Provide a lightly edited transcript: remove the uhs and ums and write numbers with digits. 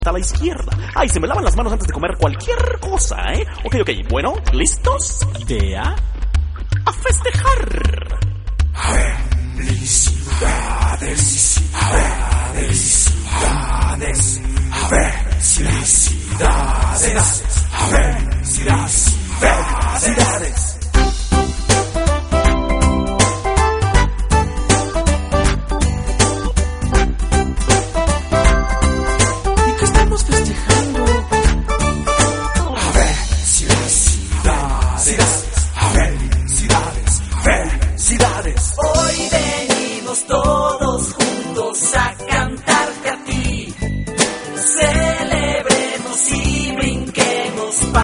a la izquierda. Ay, se me lavan las manos antes de comer cualquier cosa, ¿eh? Ok, bueno, ¿listos? Idea. A festejar. A ver, felicidades. A ver.